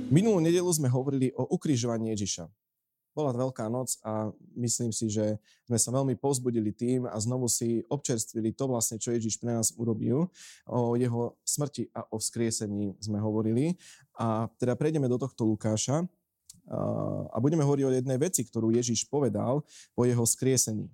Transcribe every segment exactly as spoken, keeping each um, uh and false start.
Minulú nedeľu sme hovorili o ukrižovaní Ježiša. Bola Veľká noc a myslím si, že sme sa veľmi povzbudili tým a znovu si občerstvili to vlastne, čo Ježiš pre nás urobil. O jeho smrti a o vzkriesení sme hovorili. A teda prejdeme do tohto Lukáša a budeme hovoriť o jednej veci, ktorú Ježiš povedal po jeho vzkriesení.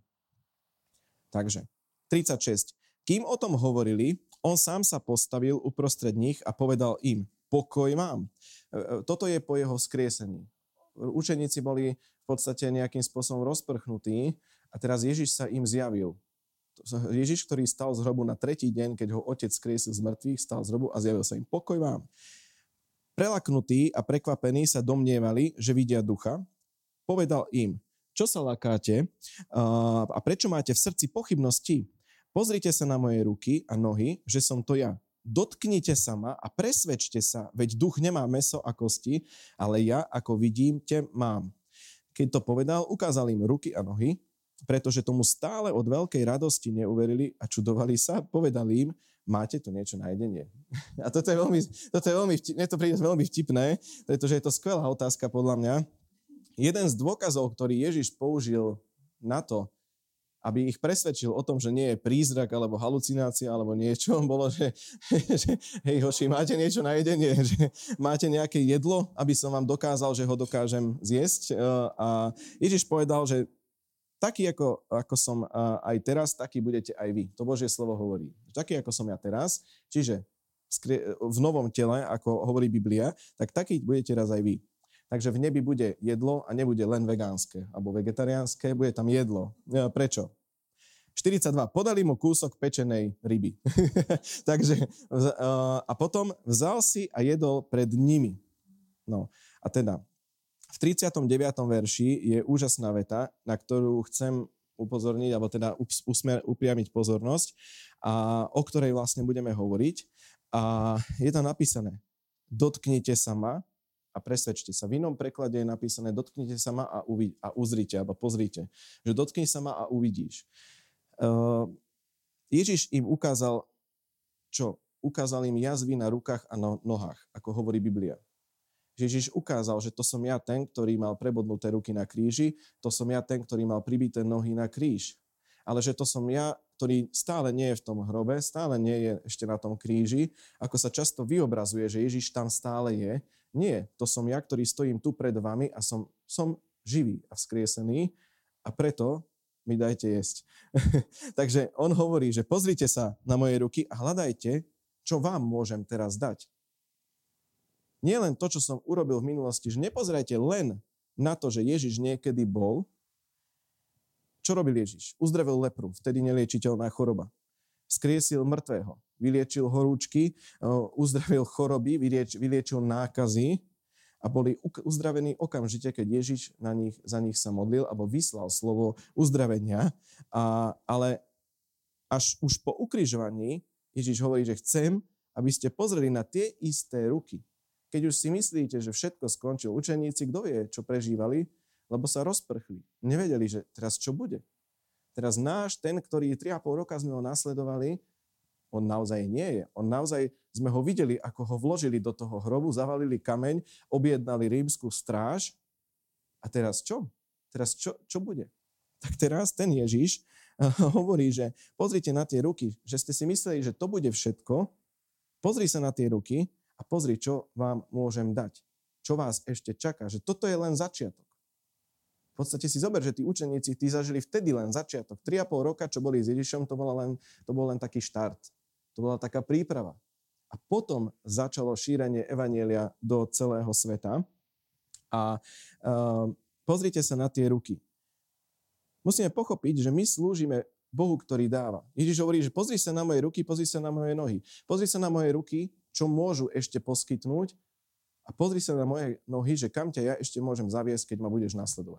Takže, tridsaťšesť. Kým o tom hovorili, on sám sa postavil uprostred nich a povedal im: pokoj vám. Toto je po jeho vzkriesení. Učeníci boli v podstate nejakým spôsobom rozprchnutí a teraz Ježiš sa im zjavil. Ježiš, ktorý stal z hrobu na tretí deň, keď ho otec skriesil z mŕtvych, stal z hrobu a zjavil sa im: pokoj vám. Prelaknutí a prekvapení sa domnievali, že vidia ducha. Povedal im: čo sa lakáte a prečo máte v srdci pochybnosti? Pozrite sa na moje ruky a nohy, že som to ja. Dotknite sa ma a presvedčte sa, veď duch nemá mäso a kosti, ale ja, ako vidíte, mám. Keď to povedal, ukázal im ruky a nohy, pretože tomu stále od veľkej radosti neuverili a čudovali sa, povedali im: máte tu niečo na jedenie? A toto je veľmi, toto je veľmi, mne to príde veľmi vtipné, pretože je to skvelá otázka podľa mňa. Jeden z dôkazov, ktorý Ježiš použil na to, aby ich presvedčil o tom, že nie je prízrak alebo halucinácia alebo niečo, bolo, že, že hej hoši, máte niečo na jedenie, že máte nejaké jedlo, aby som vám dokázal, že ho dokážem zjesť. A Ježiš povedal, že taký ako, ako som aj teraz, taký budete aj vy. To Božie slovo hovorí. Taký ako som ja teraz, čiže v novom tele, ako hovorí Biblia, tak taký budete raz aj vy. Takže v nebi bude jedlo a nebude len vegánske alebo vegetariánske, bude tam jedlo. Prečo? štyridsaťdva. Podali mu kúsok pečenej ryby. Takže, a potom vzal si a jedol pred nimi. No, a teda v tridsiatom deviatom verši je úžasná veta, na ktorú chcem upozorniť, alebo teda usmer, upriamiť pozornosť, a o ktorej vlastne budeme hovoriť. A je tam napísané: dotknite sa ma a presvedčte sa. V inom preklade je napísané: dotknite sa ma a, uvi- a uzrite, alebo pozrite. Že dotkni sa ma a uvidíš. Uh, Ježiš im ukázal, čo? Ukázal im jazvy na rukách a no- nohách, ako hovorí Biblia. Ježiš ukázal, že to som ja ten, ktorý mal prebodnuté ruky na kríži, to som ja ten, ktorý mal pribité nohy na kríž. Ale že to som ja, ktorý stále nie je v tom hrobe, stále nie je ešte na tom kríži, ako sa často vyobrazuje, že Ježiš tam stále je. Nie, to som ja, ktorý stojím tu pred vami a som, som živý a vzkriesený a preto mi dajte jesť. Takže on hovorí, že pozrite sa na moje ruky a hľadajte, čo vám môžem teraz dať. Nie len to, čo som urobil v minulosti, že nepozerajte len na to, že Ježiš niekedy bol. Čo robil Ježiš? Uzdravil lepru, vtedy neliečiteľná choroba. Skriesil mŕtvého, vyliečil horúčky, uzdravil choroby, vylieč, vyliečil nákazy a boli uzdravení okamžite, keď Ježiš na nich, za nich sa modlil alebo vyslal slovo uzdravenia. A, ale až už po ukrižovaní Ježiš hovorí, že chcem, aby ste pozreli na tie isté ruky. Keď už si myslíte, že všetko skončil, učeníci, kto vie, čo prežívali, lebo sa rozprchli. Nevedeli, že teraz čo bude. Teraz náš, ten, ktorý tri a pol roka sme ho nasledovali, on naozaj nie je. On naozaj, sme ho videli, ako ho vložili do toho hrobu, zavalili kameň, objednali rímsku stráž. A teraz čo? Teraz čo, čo bude? Tak teraz ten Ježiš hovorí, že pozrite na tie ruky, že ste si mysleli, že to bude všetko. Pozri sa na tie ruky a pozri, čo vám môžem dať. Čo vás ešte čaká. Že toto je len začiatok. V podstate si zober, že tí učeníci, tí zažili vtedy len začiatok. tri a pol roka, čo boli s Ježišom, to, bola len, to bol len taký štart. To bola taká príprava. A potom začalo šírenie evanjelia do celého sveta. A uh, pozrite sa na tie ruky. Musíme pochopiť, že my slúžime Bohu, ktorý dáva. Ježiš hovorí, že pozri sa na moje ruky, pozri sa na moje nohy. Pozri sa na moje ruky, čo môžu ešte poskytnúť, a pozri sa na moje nohy, že kam ťa ja ešte môžem zaviesť, keď ma budeš nasledovať.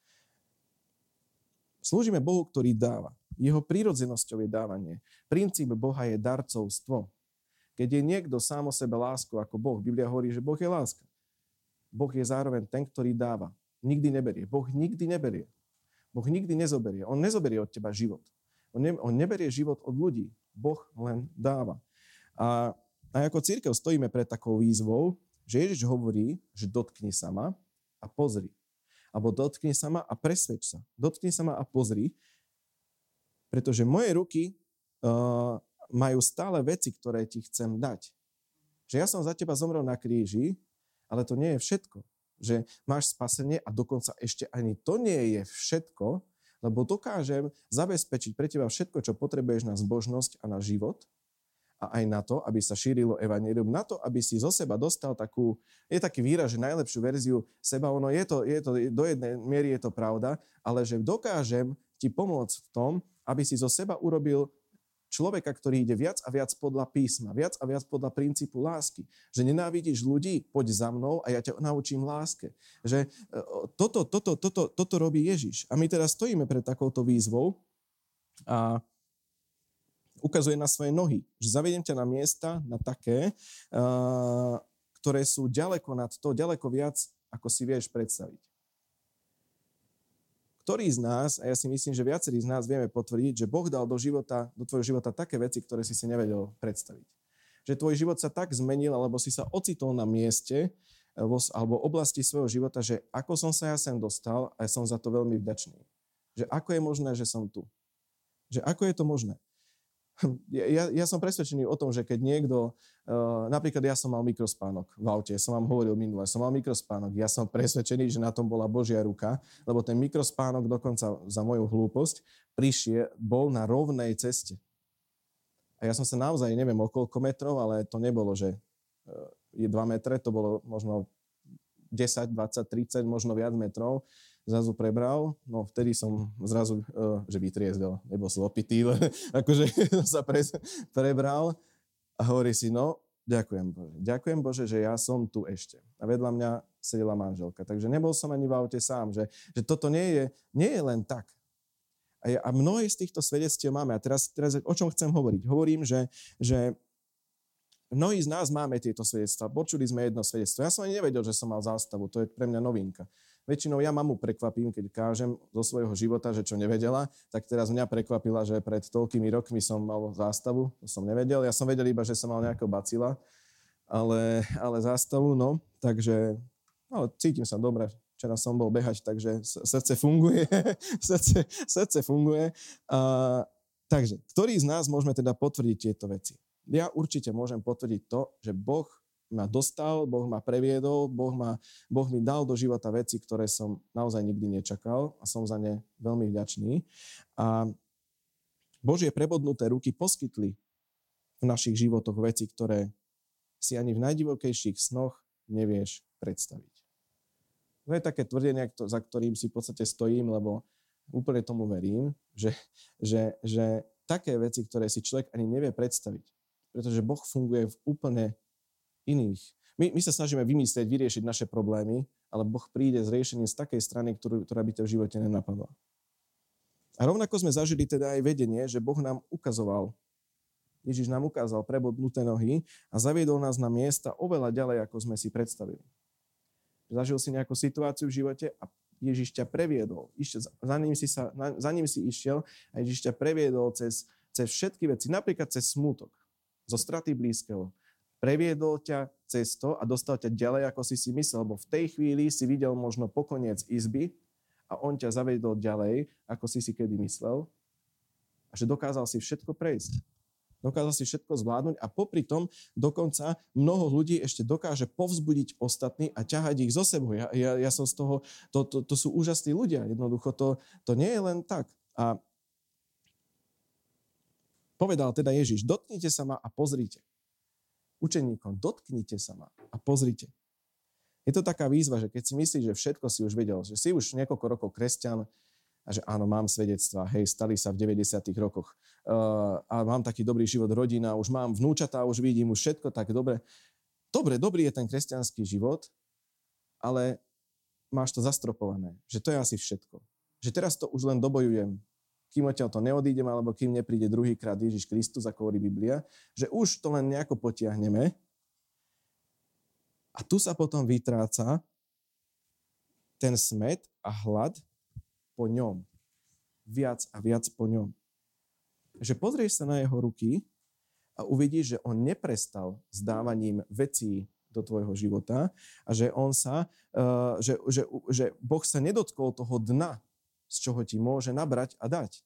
Slúžime Bohu, ktorý dáva. Jeho prírodzenosťou je dávanie. Princíp Boha je darcovstvo. Keď je niekto sám o sebe lásku ako Boh, Biblia hovorí, že Boh je láska. Boh je zároveň ten, ktorý dáva. Nikdy neberie. Boh nikdy neberie. Boh nikdy nezoberie. On nezoberie od teba život. On, ne, on neberie život od ľudí. Boh len dáva. A, a ako cirkev stojíme pred takou výzvou, že Ježiš hovorí, že dotkni sa ma a pozri. Alebo dotkni sa ma a presvedč sa. Dotkni sa ma a pozri, pretože moje ruky uh, majú stále veci, ktoré ti chcem dať. Že ja som za teba zomrel na kríži, ale to nie je všetko. Že máš spasenie a dokonca ešte ani to nie je všetko, lebo dokážem zabezpečiť pre teba všetko, čo potrebuješ na zbožnosť a na život a aj na to, aby sa šírilo evanjelium, na to, aby si zo seba dostal takú, je taký výraz, že najlepšiu verziu seba, ono je to, je to, do jednej miery je to pravda, ale že dokážem ti pomôcť v tom, aby si zo seba urobil človeka, ktorý ide viac a viac podľa písma, viac a viac podľa princípu lásky. Že nenávidíš ľudí, poď za mnou a ja ťa naučím láske. Že toto, toto, toto, toto robí Ježiš. A my teraz stojíme pred takouto výzvou a ukazuje na svoje nohy. Že zavediem ťa na miesta, na také, uh, ktoré sú ďaleko nad to, ďaleko viac, ako si vieš predstaviť. Ktorý z nás, a ja si myslím, že viacerí z nás vieme potvrdiť, že Boh dal do života, do tvojho života také veci, ktoré si si nevedel predstaviť. Že tvoj život sa tak zmenil, alebo si sa ocitol na mieste alebo oblasti svojho života, že ako som sa ja sem dostal a som za to veľmi vďačný. Že ako je možné, že som tu. Že ako je to možné. Ja, ja som presvedčený o tom, že keď niekto, uh, napríklad ja som mal mikrospánok v aute, som vám hovoril minule, som mal mikrospánok, ja som presvedčený, že na tom bola Božia ruka, lebo ten mikrospánok dokonca za moju hlúposť prišiel, bol na rovnej ceste. A ja som sa naozaj, neviem o koľko metrov, ale to nebolo, že uh, je dva metre, to bolo možno desať, dvadsať, tridsať, možno viac metrov. Zrazu prebral, no vtedy som zrazu, uh, že vytriezdel, nebol som opitý, akože sa pre, prebral a hovorí si, no, ďakujem Bože, ďakujem Bože, že ja som tu ešte. A vedľa mňa sedela manželka, takže nebol som ani v aute sám, že, že toto nie je, nie je len tak. A, ja, a mnohé z týchto svedectiev máme. A teraz, teraz o čom chcem hovoriť? Hovorím, že, že mnohí z nás máme tieto svedectvá. Počuli sme jedno svedectvo. Ja som ani nevedel, že som mal zástavu, to je pre mňa novinka. Väčšinou ja mamu prekvapím, keď kážem zo svojho života, že čo nevedela, tak teraz mňa prekvapila, že pred toľkými rokmi som mal zástavu, to som nevedel. Ja som vedel iba, že som mal nejakého bacila, ale, ale zástavu, no, takže no, cítim sa dobre. Včera som bol behať, takže srdce funguje, srdce, srdce funguje. A, takže, ktorý z nás môžeme teda potvrdiť tieto veci? Ja určite môžem potvrdiť to, že Boh ma dostal, Boh ma previedol, Boh, ma, boh mi dal do života veci, ktoré som naozaj nikdy nečakal a som za ne veľmi vďačný. A Božie prebodnuté ruky poskytli v našich životoch veci, ktoré si ani v najdivokejších snoch nevieš predstaviť. To je také tvrdenie, za ktorým si v podstate stojím, lebo úplne tomu verím, že, že, že také veci, ktoré si človek ani nevie predstaviť, pretože Boh funguje v úplne iných. My, my sa snažíme vymyslieť, vyriešiť naše problémy, ale Boh príde s riešením z takej strany, ktorú, ktorá by to v živote nenapadla. A rovnako sme zažili teda aj vedenie, že Boh nám ukazoval, Ježiš nám ukázal prebodnuté nohy a zaviedol nás na miesta oveľa ďalej, ako sme si predstavili. Zažil si nejakú situáciu v živote a Ježiš ťa previedol. Išiel, za, ním si sa, za ním si išiel a Ježiš ťa previedol cez, cez všetky veci, napríklad cez smútok, zo straty blízkeho. Previedol ťa cez to a dostal ťa ďalej, ako si si myslel, lebo v tej chvíli si videl možno pokoniec izby a on ťa zaviedol ďalej, ako si si kedy myslel a že dokázal si všetko prejsť. Dokázal si všetko zvládnuť a popri tom dokonca mnoho ľudí ešte dokáže povzbudiť ostatní a ťahať ich zo sebou. Ja, ja, ja som z toho, to, to, to sú úžasní ľudia, jednoducho to, to nie je len tak. A povedal teda Ježiš, dotknite sa ma a pozrite. Učeníkom, dotknite sa ma a pozrite. Je to taká výzva, že keď si myslíš, že všetko si už vedel, že si už niekoľko rokov kresťan a že áno, mám svedectvá, hej, stali sa v deväťdesiatych rokoch uh, a mám taký dobrý život, rodina, už mám vnúčatá, už vidím, už všetko tak dobre. Dobre, dobrý je ten kresťanský život, ale máš to zastropované, že to je asi všetko. Že teraz to už len dobojujem, kým odtiaľ to neodídem, alebo kým nepríde druhýkrát Ježiš Kristus, ako hovorí Biblia, že už to len nejako potiahneme. A tu sa potom vytráca ten smäd a hlad po ňom. Viac a viac po ňom. Že pozrieš sa na jeho ruky a uvidíš, že on neprestal s dávaním vecí do tvojho života a že on sa, uh, že, že, že Boh sa nedotkol toho dna, z čoho ti môže nabrať a dať.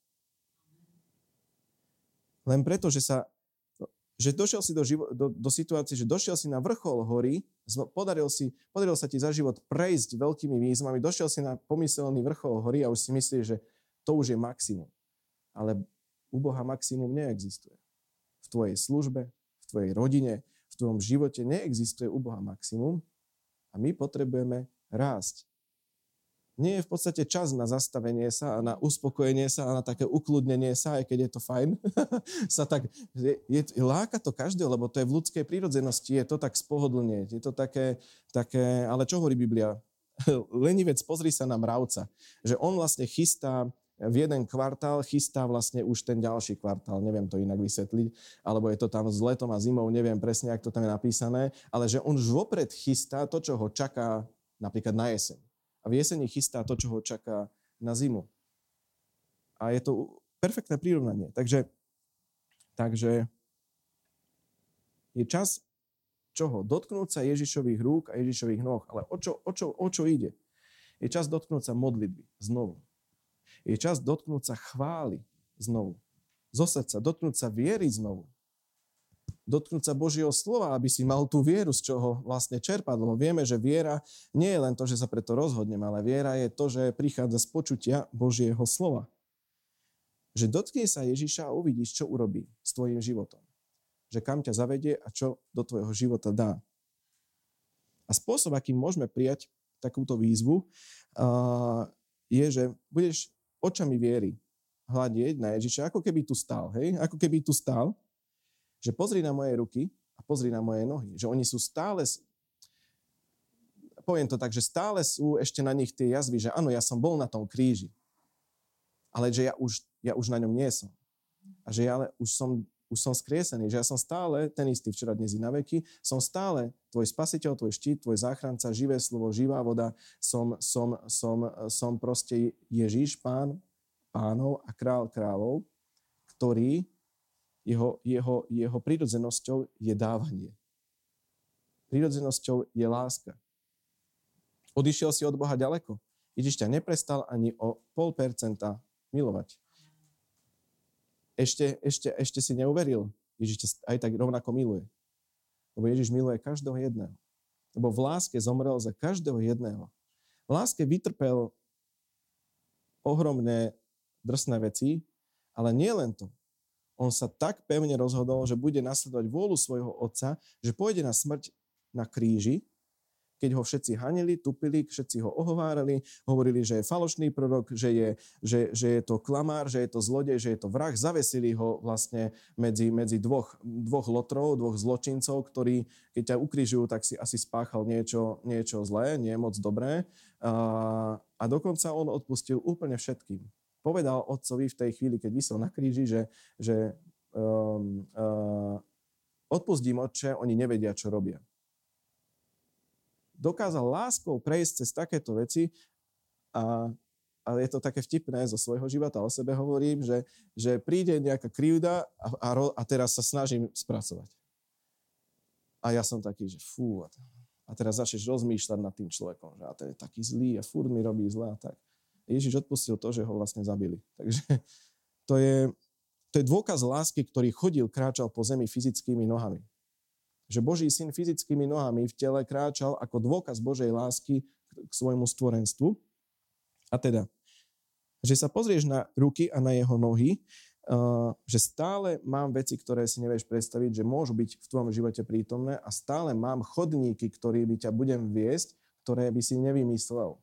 Len preto, že sa že došiel si do, živo, do, do situácie, že došiel si na vrchol hory, podaril, si, podaril sa ti za život prejsť veľkými výzvami, došiel si na pomyselný vrchol hory a už si myslíš, že to už je maximum. Ale u Boha maximum neexistuje. V tvojej službe, v tvojej rodine, v tvojom živote neexistuje u Boha maximum a my potrebujeme rásť. Nie je v podstate čas na zastavenie sa a na uspokojenie sa a na také ukludnenie sa, aj keď je to fajn. sa tak, je, je, láka to každého, lebo to je v ľudskej prírodzenosti, je to tak spohodlnieť, je to také, také, ale čo hovorí Biblia? Lenivec, pozri sa na mravca, že on vlastne chystá v jeden kvartál, chystá vlastne už ten ďalší kvartál, neviem to inak vysvetliť, alebo je to tam s letom a zimou, neviem presne, ako to tam je napísané, ale že on už vopred chystá to, čo ho čaká napríklad na jeseň. A v jeseni chystá to, čo ho čaká na zimu. A je to perfektné prirovnanie. Takže, takže je čas čoho? Dotknúť sa Ježišových rúk a Ježišových nôh. Ale o čo, o čo, o čo ide? Je čas dotknúť sa modlitby znovu. Je čas dotknúť sa chvály znovu. Zo srdca. Dotknúť sa viery znovu. Dotknúť sa Božieho slova, aby si mal tú vieru, z čoho vlastne čerpať. Lebo vieme, že viera nie je len to, že sa preto rozhodnem, ale viera je to, že prichádza z počutia Božieho slova. Že dotkni sa Ježiša a uvidíš, čo urobí s tvojim životom. Že kam ťa zavedie a čo do tvojho života dá. A spôsob, akým môžeme prijať takúto výzvu, je, že budeš očami viery hľadieť na Ježiša, ako keby tu stál, hej? Ako keby tu stál. Že pozri na moje ruky a pozri na moje nohy. Že oni sú stále, poviem to tak, že stále sú ešte na nich tie jazvy, že áno, ja som bol na tom kríži, ale že ja už, ja už na ňom nie som. A že ja už som, už som skriesený, že ja som stále ten istý včera, dnes i na veky, som stále tvoj spasiteľ, tvoj štít, tvoj záchranca, živé slovo, živá voda, som, som, som, som proste Ježiš, pán pánov a král kráľov, ktorý Jeho, jeho, jeho prírodzenosťou je dávanie. Prírodzenosťou je láska. Odišiel si od Boha ďaleko. Ježiš ťa neprestal ani o pol percenta milovať. Ešte, ešte, ešte si neuveril. Ježiš ťa aj tak rovnako miluje. Lebo Ježiš miluje každého jedného. Lebo v láske zomrel za každého jedného. V láske vytrpel ohromné drsné veci, ale nie len to. On sa tak pevne rozhodol, že bude nasledovať vôľu svojho otca, že pôjde na smrť na kríži, keď ho všetci hanili, tupili, všetci ho ohovárali, hovorili, že je falošný prorok, že je, že, že je to klamár, že je to zlodej, že je to vrah. Zavesili ho vlastne medzi, medzi dvoch, dvoch lotrov, dvoch zločincov, ktorí, keď ťa ukrižujú, tak si asi spáchal niečo, niečo zlé, nie moc dobré. A, a dokonca on odpustil úplne všetkým. Povedal otcovi v tej chvíli, keď visel na kríži, že, že um, uh, odpustím, otče, oni nevedia, čo robia. Dokázal láskou prejsť cez takéto veci a, a je to také vtipné zo svojho života. O sebe hovorím, že, že príde nejaká krivda a, a, a teraz sa snažím spracovať. A ja som taký, že fú, a teraz začneš rozmýšľať nad tým človekom, že a ten je taký zlý a furt mi robí zle a tak. Ježiš odpustil to, že ho vlastne zabili. Takže to je, to je dôkaz lásky, ktorý chodil, kráčal po zemi fyzickými nohami. Že Boží syn fyzickými nohami v tele kráčal ako dôkaz Božej lásky k svojmu stvorenstvu. A teda, že sa pozrieš na ruky a na jeho nohy, uh, že stále mám veci, ktoré si nevieš predstaviť, že môžu byť v tvojom živote prítomné a stále mám chodníky, ktorými ťa budem viesť, ktoré by si nevymyslel.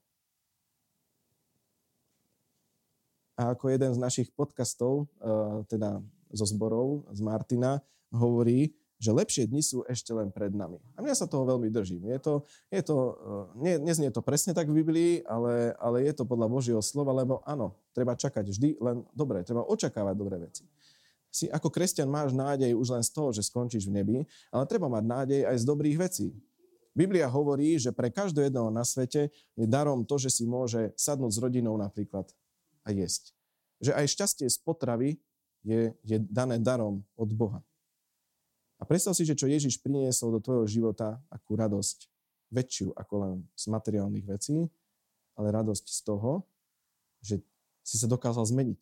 A ako jeden z našich podcastov, teda zo zborov, z Martina, hovorí, že lepšie dni sú ešte len pred nami. A mňa sa toho veľmi držím. Je to, je to, nie, neznie to presne tak v Biblii, ale, ale je to podľa Božieho slova, lebo áno, treba čakať vždy len dobre, treba očakávať dobré veci. Si ako kresťan máš nádej už len z toho, že skončíš v nebi, ale treba mať nádej aj z dobrých vecí. Biblia hovorí, že pre každého jedného na svete je darom to, že si môže sadnúť s rodinou napríklad a jesť. Že aj šťastie z potravy je, je dané darom od Boha. A predstav si, že čo Ježiš priniesol do tvojho života, akú radosť väčšiu ako len z materiálnych vecí, ale radosť z toho, že si sa dokázal zmeniť.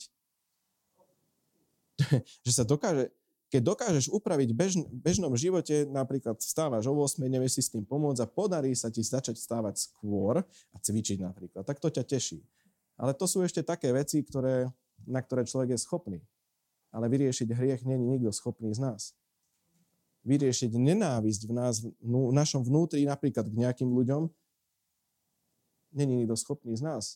Že sa dokáže, keď dokážeš upraviť v bež, bežnom živote, napríklad vstávaš o ôsmej, nevieš si s tým pomôcť a podarí sa ti začať vstávať skôr a cvičiť napríklad, tak to ťa teší. Ale to sú ešte také veci, ktoré, na ktoré človek je schopný. Ale vyriešiť hriech nie je nikto schopný z nás. Vyriešiť nenávisť v nás, v našom vnútri, napríklad k nejakým ľuďom, nie je nikto schopný z nás.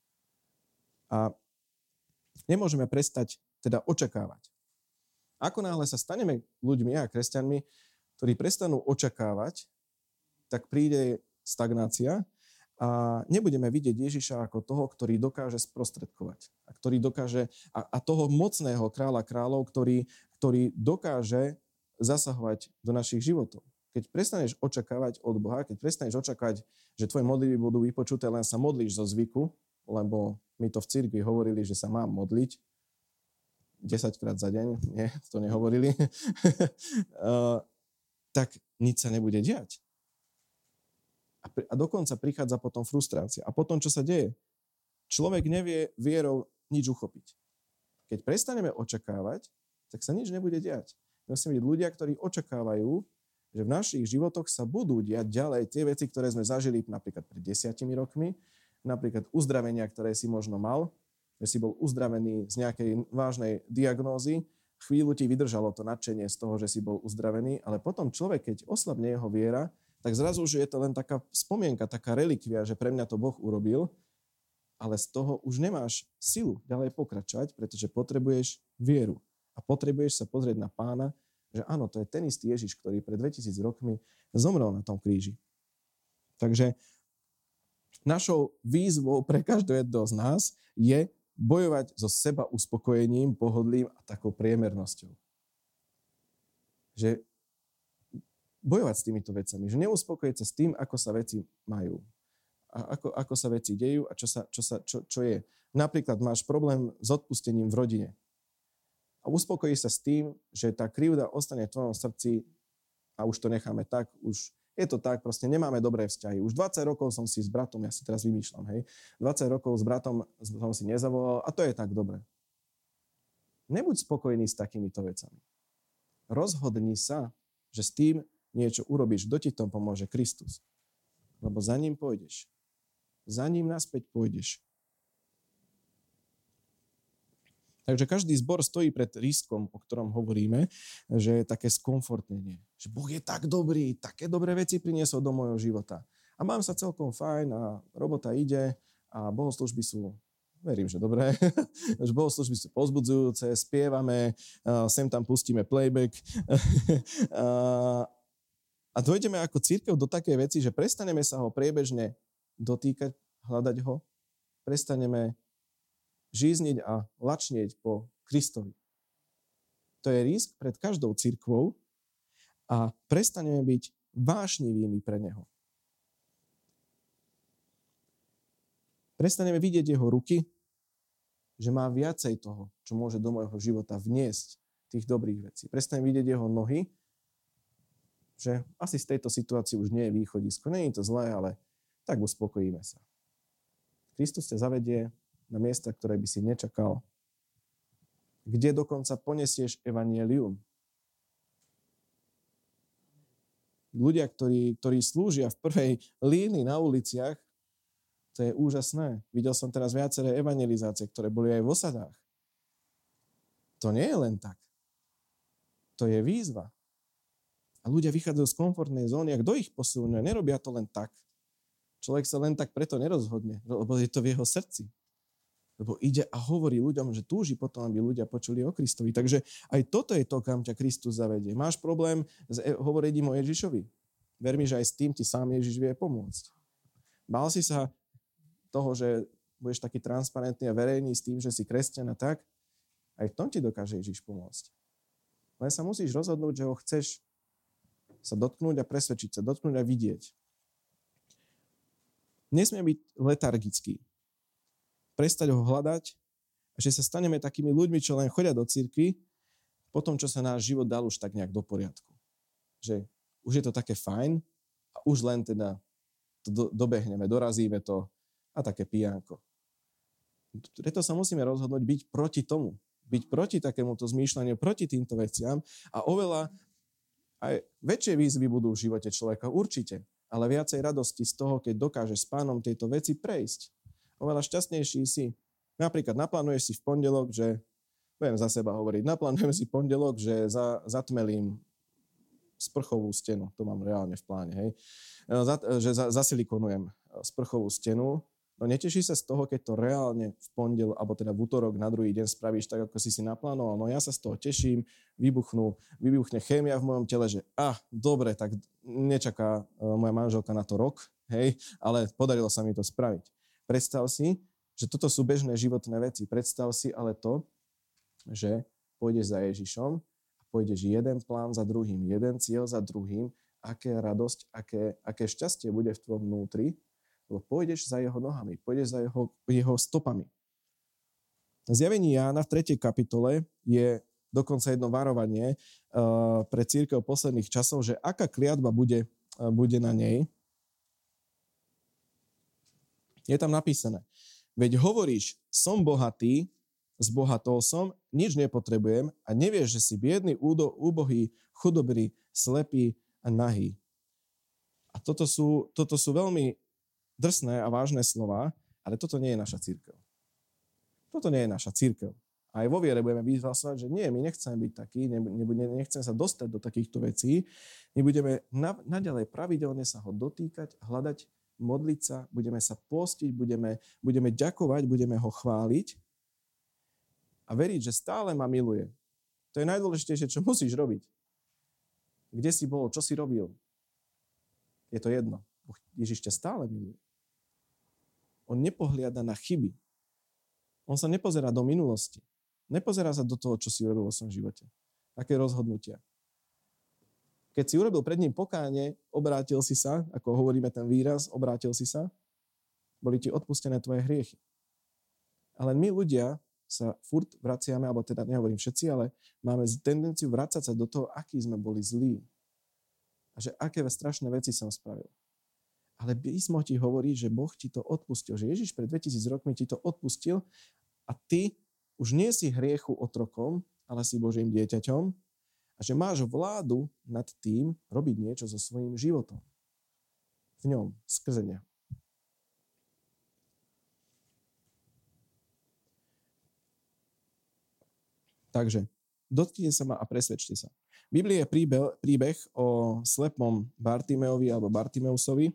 A nemôžeme prestať teda očakávať. Ako náhle sa staneme ľuďmi a kresťanmi, ktorí prestanú očakávať, tak príde stagnácia a nebudeme vidieť Ježiša ako toho, ktorý dokáže sprostredkovať. A ktorý dokáže, a, a toho mocného kráľa kráľov, ktorý, ktorý dokáže zasahovať do našich životov. Keď prestaneš očakávať od Boha, keď prestaneš očakávať, že tvoje modlitby budú vypočuté, len sa modlíš zo zvyku, lebo my to v cirkvi hovorili, že sa mám modliť desaťkrát za deň, nie, to nehovorili, uh, tak nič sa nebude diať. A, pri, a dokonca prichádza potom frustrácia. A potom, čo sa deje? Človek nevie vierou nič uchopiť. Keď prestaneme očakávať, tak sa nič nebude diať. Musíme byť ľudia, ktorí očakávajú, že v našich životoch sa budú diať ďalej tie veci, ktoré sme zažili napríklad pred desiatimi rokmi, napríklad uzdravenia, ktoré si možno mal, že si bol uzdravený z nejakej vážnej diagnózy, chvíľu ti vydržalo to nadšenie z toho, že si bol uzdravený, ale potom človek, keď oslabne jeho viera, tak zrazu, že je to len taká spomienka, taká relikvia, že pre mňa to Boh urobil, ale z toho už nemáš silu ďalej pokračovať, pretože potrebuješ vieru a potrebuješ sa pozrieť na Pána, že áno, to je ten istý Ježiš, ktorý pred dvetisíc rokmi zomrel na tom kríži. Takže našou výzvou pre každého jedného z nás je bojovať so seba uspokojením, pohodlím a takou priemernosťou. Že bojovať s týmito vecami, že neuspokojiť sa s tým, ako sa veci majú. A ako, ako sa veci dejú a čo, sa, čo, sa, čo, čo je. Napríklad máš problém s odpustením v rodine. A uspokojíš sa s tým, že tá krivda ostane v tvojom srdci a už to necháme tak, už je to tak, proste nemáme dobré vzťahy. Už dvadsať rokov som si s bratom, ja si teraz vymýšľam, hej, dvadsať rokov s bratom som si nezavolal a to je tak dobre. Nebuď spokojný s takýmito vecami. Rozhodni sa, že s tým niečo urobíš. Kto ti tom pomôže? Kristus. Lebo za ním pôjdeš. Za ním naspäť pôjdeš. Takže každý zbor stojí pred riskom, o ktorom hovoríme, že je také skomfortnenie. Že Boh je tak dobrý, také dobré veci priniesol do môjho života. A mám sa celkom fajn a robota ide a bohoslúžby sú, verím, že dobré, že bohoslúžby sú povzbudzujúce, spievame, sem tam pustíme playback a dojdeme ako cirkev do takej veci, že prestaneme sa ho priebežne dotýkať, hľadať ho, prestaneme žízniť a lačnieť po Kristovi. To je risk pred každou cirkvou a prestaneme byť vášnivými pre neho. Prestaneme vidieť jeho ruky, že má viacej toho, čo môže do môjho života vniesť tých dobrých vecí. Prestaneme vidieť jeho nohy, že asi z tejto situácie už nie je východisko. Nie je to zlé, ale tak uspokojíme sa. Kristus ťa zavedie na miesta, ktoré by si nečakal. Kde dokonca ponesieš evanjelium. Ľudia, ktorí, ktorí slúžia v prvej línii na uliciach, to je úžasné. Videl som teraz viaceré evangelizácie, ktoré boli aj v osadách. To nie je len tak. To je výzva. A ľudia vychádzajú z komfortnej zóny a kto ich posilňuje? Nerobia to len tak. Človek sa len tak preto nerozhodne, lebo je to v jeho srdci. Lebo ide a hovorí ľuďom, že túži potom, aby ľudia počuli o Kristovi. Takže aj toto je to, kam ťa Kristus zavedie. Máš problém s hovorením o Ježišovi? Ver mi, že aj s tým ti sám Ježiš vie pomôcť. Bál si sa toho, že budeš taký transparentný a verejný s tým, že si kresťan a tak? Aj v tom ti dokáže Ježiš pomôcť. Len sa musíš rozhodnúť, že ho chceš sa dotknúť a presvedčiť sa, dotknúť a vidieť. Nesmie byť letargický. Prestať ho hľadať a že sa staneme takými ľuďmi, čo len chodia do cirkvi, potom, čo sa náš život dal už tak nejak do poriadku. že už je to také fajn a už len teda to do, dobehneme, dorazíme to a také pijánko. Preto sa musíme rozhodnúť byť proti tomu. Byť proti takémuto zmýšľaniu, proti týmto veciam a oveľa aj väčšie výzvy budú v živote človeka, určite, ale viacej radosti z toho, keď dokáže s Pánom tieto veci prejsť. Oveľa šťastnejší si. Napríklad naplánuješ si v pondelok, že, budem za seba hovoriť, naplánujem si pondelok, že za, zatmelím sprchovú stenu, to mám reálne v pláne, hej, za, že za, zasilikonujem sprchovú stenu. No neteší sa z toho, keď to reálne v pondel, alebo teda v útorok na druhý deň spravíš tak, ako si si naplánoval. No ja sa z toho teším, vybuchnú, vybuchne chémia v mojom tele, že ah, dobre, tak nečaká moja manželka na to rok, hej, ale podarilo sa mi to spraviť. Predstav si, že toto sú bežné životné veci. Predstav si ale to, že pôjdeš za Ježišom a pôjdeš jeden plán za druhým, jeden cieľ za druhým, aké radosť, aké, aké šťastie bude v tvojom vnútri, lebo pôjdeš za jeho nohami, pôjdeš za jeho, jeho stopami. Na zjavení Jána v tretej kapitole je dokonca jedno varovanie uh, pre cirkev posledných časov, že aká kliatba bude, uh, bude na nej. Je tam napísané, veď hovoríš, som bohatý, zbohatol som, nič nepotrebujem a nevieš, že si biedný, údo, úbohý, chudobný, slepý a nahý. A toto sú, toto sú veľmi drsné a vážne slova, ale toto nie je naša cirkev. Toto nie je naša cirkev. Aj vo viere budeme vyhlasovať, že nie, my nechceme byť takí, nechceme sa dostať do takýchto vecí. My budeme naďalej pravidelne sa ho dotýkať, hľadať, modliť sa, budeme sa postiť, budeme, budeme ďakovať, budeme ho chváliť a veriť, že stále ma miluje. To je najdôležitejšie, čo musíš robiť. Kde si bol, čo si robil? Je to jedno. Ježiš ťa stále miluje. On nepohliada na chyby. On sa nepozerá do minulosti. Nepozerá sa do toho, čo si urobil vo svojom živote. Aké rozhodnutia. Keď si urobil pred ním pokánie, obrátil si sa, ako hovoríme ten výraz, obrátil si sa, boli ti odpustené tvoje hriechy. Ale my ľudia sa furt vraciame, alebo teda nehovorím všetci, ale máme tendenciu vracať sa do toho, aký sme boli zlí. A že aké strašné veci som spravil. Ale písmo ti hovorí, že Boh ti to odpustil, že Ježiš pred dvetisíc rokmi ti to odpustil a ty už nie si hriechu otrokom, ale si Božím dieťaťom a že máš vládu nad tým robiť niečo so svojím životom. V ňom, skrze neho. Takže, dotknite sa ma a presvedčte sa. V Biblii je príbeh, príbeh o slepom Bartimeovi alebo Bartimeusovi.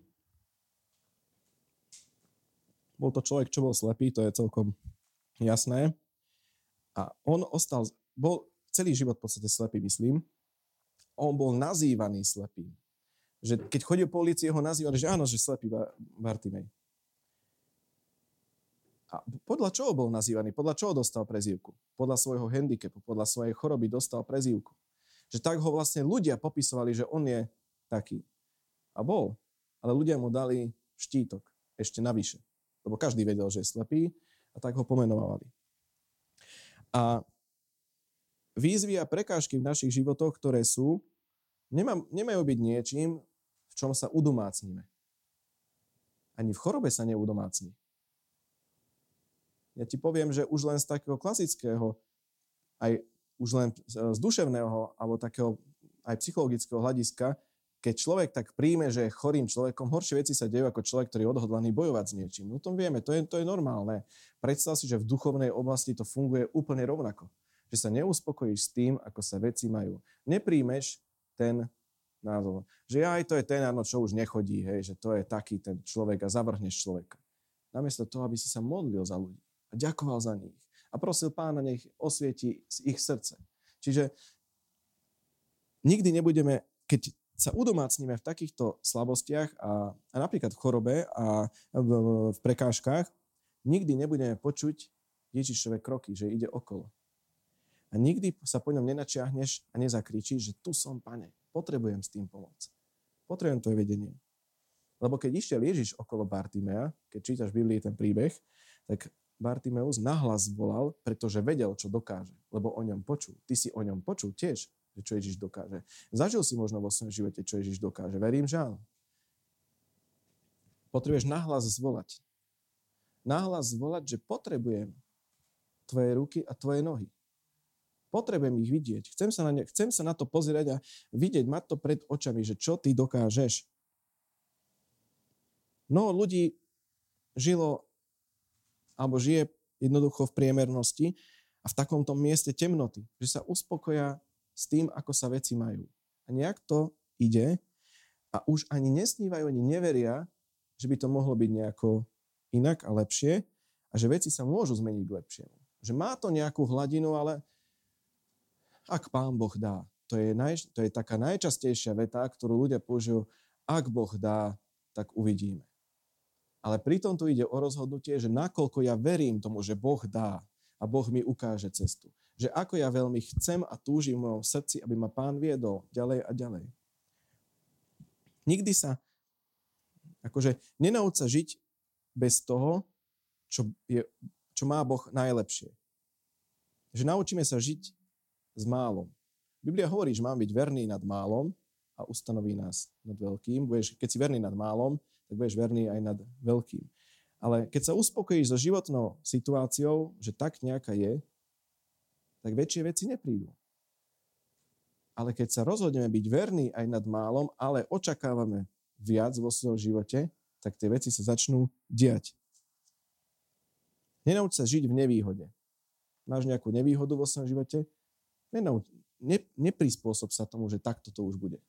Bol to človek, čo bol slepý, to je celkom jasné. A on ostal, bol celý život v podstate slepý, myslím. On bol nazývaný slepým. Že keď chodil po ulici, ho nazývali, že áno, že slepý Bartimej. A podľa čoho bol nazývaný? Podľa čoho dostal prezývku? Podľa svojho handicapu, podľa svojej choroby dostal prezývku. Že tak ho vlastne ľudia popisovali, že on je taký. A bol. Ale ľudia mu dali štítok ešte navyše. Lebo každý vedel, že je slepý a tak ho pomenovali. A výzvy a prekážky v našich životoch, ktoré sú, nemá, nemajú byť niečím, v čom sa udomácnime. Ani v chorobe sa neudomácni. Ja ti poviem, že už len z takého klasického, aj už len z duševného, alebo takého aj psychologického hľadiska, keď človek tak príjme, že je chorým človekom, horšie veci sa dejú ako človek, ktorý je odhodlaný bojovať s niečím. No to vieme, to je, to je normálne. Predstav si, že v duchovnej oblasti to funguje úplne rovnako. Že sa neuspokojíš s tým, ako sa veci majú. Nepríjmeš ten názov. Že aj to je ten, áno, čo už nechodí, hej, že to je taký ten človek a zavrhneš človeka. Namiesto toho, aby si sa modlil za ľudí a ďakoval za nich a prosil Pána, nech osvieti ich srdce. Čiže nikdy nebudeme, keď sa udomácnime v takýchto slabostiach a, a napríklad v chorobe a v, v prekážkach, nikdy nebudeme počuť Ježišove kroky, že ide okolo. A nikdy sa po ňom nenačiahneš a nezakričíš, že tu som, Pane, potrebujem s tým pomôcť. Potrebujem tvoje vedenie. Lebo keď išiel Ježiš okolo Bartimea, keď čítaš v Biblii ten príbeh, tak Bartimeus nahlas volal, pretože vedel, čo dokáže, lebo o ňom počul. Ty si o ňom počul tiež. že čo Ježiš dokáže. Zažil si možno vo svojom živote, čo Ježiš dokáže. Verím, že áno. Potrebuješ nahlas zvolať. Nahlas zvolať, že potrebujem tvoje ruky a tvoje nohy. Potrebujem ich vidieť. Chcem sa na ne, chcem sa na to pozerať a vidieť, mať to pred očami, že čo ty dokážeš. Mnoho ľudí žilo alebo žije jednoducho v priemernosti a v takomto mieste temnoty, že sa uspokoja s tým, ako sa veci majú. A nejak to ide a už ani nesnívajú, ani neveria, že by to mohlo byť nejako inak a lepšie a že veci sa môžu zmeniť k lepšiemu. Že má to nejakú hladinu, ale ak Pán Boh dá. To je, naj, to je taká najčastejšia veta, ktorú ľudia použijú, ak Boh dá, tak uvidíme. Ale pritom tu ide o rozhodnutie, že nakoľko ja verím tomu, že Boh dá a Boh mi ukáže cestu. Že ako ja veľmi chcem a túžim v mojom srdci, aby ma Pán viedol ďalej a ďalej. Nikdy sa, akože nenauč sa žiť bez toho, čo, je, čo má Boh najlepšie. Že naučíme sa žiť s málom. Biblia hovorí, že mám byť verný nad málom a ustanoví nás nad veľkým. Budeš, keď si verný nad málom, tak budeš verný aj nad veľkým. Ale keď sa uspokojíš so životnou situáciou, že tak nejaká je, tak väčšie veci neprídu. Ale keď sa rozhodneme byť verní aj nad málom, ale očakávame viac vo svojom živote, tak tie veci sa začnú diať. Nenauč sa žiť v nevýhode. Máš nejakú nevýhodu vo svojom živote? Nenauč, ne, neprispôsob sa tomu, že takto to už bude.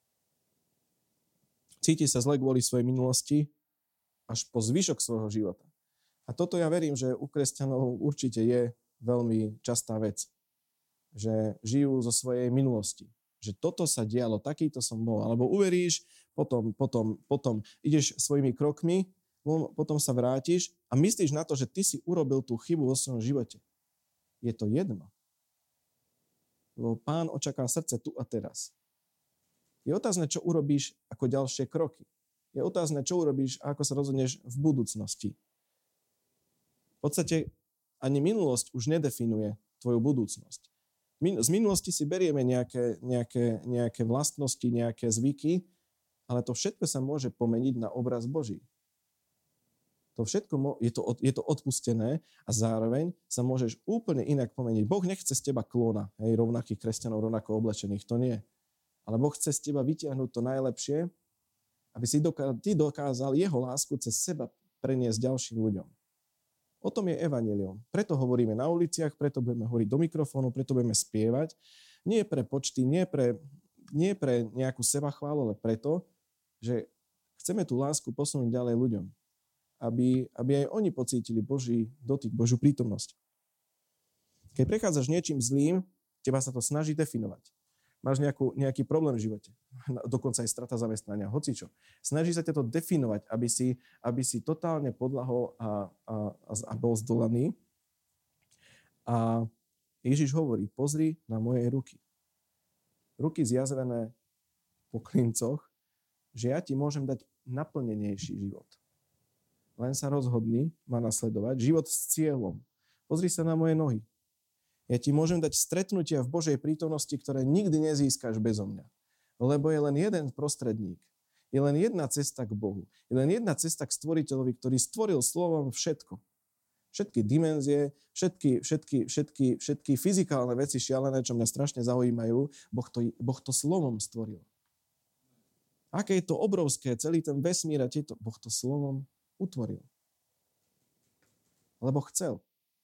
Cíti sa zle kvôli svojej minulosti až po zvyšok svojho života. A toto ja verím, že u kresťanov určite je veľmi častá vec. Že žijú zo svojej minulosti. Že toto sa dialo, takýto som bol. Alebo uveríš, potom, potom, potom ideš svojimi krokmi, potom sa vrátiš a myslíš na to, že ty si urobil tú chybu vo svojom živote. Je to jedno. Lebo Pán očakáva srdce tu a teraz. Je otázne, čo urobíš ako ďalšie kroky. Je otázne, čo urobíš a ako sa rozhodneš v budúcnosti. V podstate ani minulosť už nedefinuje tvoju budúcnosť. Z minulosti si berieme nejaké, nejaké, nejaké vlastnosti, nejaké zvyky, ale to všetko sa môže pomeniť na obraz Boží. To všetko je to, je to odpustené a zároveň sa môžeš úplne inak pomeniť. Boh nechce z teba klona, hej, rovnakých kresťanov, rovnako oblečených, to nie. Ale Boh chce z teba vytiahnuť to najlepšie, aby si dokázal, ty dokázal jeho lásku cez seba preniesť ďalším ľuďom. O tom je evanjelium. Preto hovoríme na uliciach, preto budeme hovoriť do mikrofónu, preto budeme spievať. Nie pre počty, nie pre, nie pre nejakú sebachválu, ale preto, že chceme tú lásku posunúť ďalej ľuďom. Aby, aby aj oni pocítili Boží dotyk, Božiu prítomnosť. Keď prechádzaš niečím zlým, teba sa to snaží definovať. Máš nejakú, nejaký problém v živote, dokonca aj strata zamestnania, hocičo. Snaží sa ťa to definovať, aby si, aby si totálne podľahol a, a, a bol zdolaný. A Ježiš hovorí, pozri na moje ruky. Ruky zjazvené po klincoch, že ja ti môžem dať naplnenejší život. Len sa rozhodni ma nasledovať. Život s cieľom. Pozri sa na moje nohy. Ja ti môžem dať stretnutia v Božej prítomnosti, ktoré nikdy nezískaš bezo mňa. Lebo je len jeden prostredník. Je len jedna cesta k Bohu. Je len jedna cesta k stvoriteľovi, ktorý stvoril slovom všetko. Všetky dimenzie, všetky, všetky, všetky, všetky fyzikálne veci šialené, čo mňa strašne zaujímajú, Boh to, boh to slovom stvoril. Aké je to obrovské, celý ten vesmír a tieto, Boh to slovom utvoril. Lebo chcel.